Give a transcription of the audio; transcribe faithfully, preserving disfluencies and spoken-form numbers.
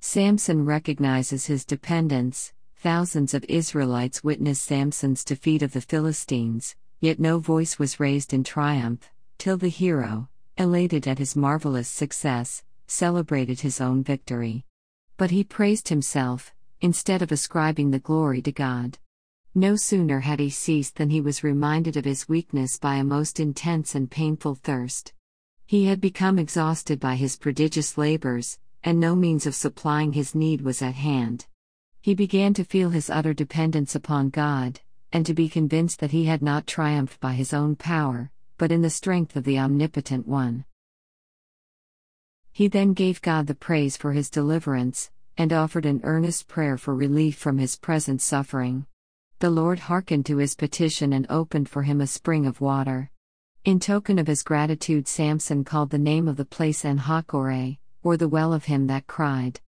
Samson recognizes his dependence. Thousands of Israelites witnessed Samson's defeat of the Philistines, yet no voice was raised in triumph, till the hero, elated at his marvelous success, celebrated his own victory. But he praised himself, instead of ascribing the glory to God. No sooner had he ceased than he was reminded of his weakness by a most intense and painful thirst. He had become exhausted by his prodigious labors, and no means of supplying his need was at hand. He began to feel his utter dependence upon God, and to be convinced that he had not triumphed by his own power, but in the strength of the Omnipotent One. He then gave God the praise for his deliverance, and offered an earnest prayer for relief from his present suffering. The Lord hearkened to his petition and opened for him a spring of water. In token of his gratitude, Samson called the name of the place En-hakkore, or the well of him that cried.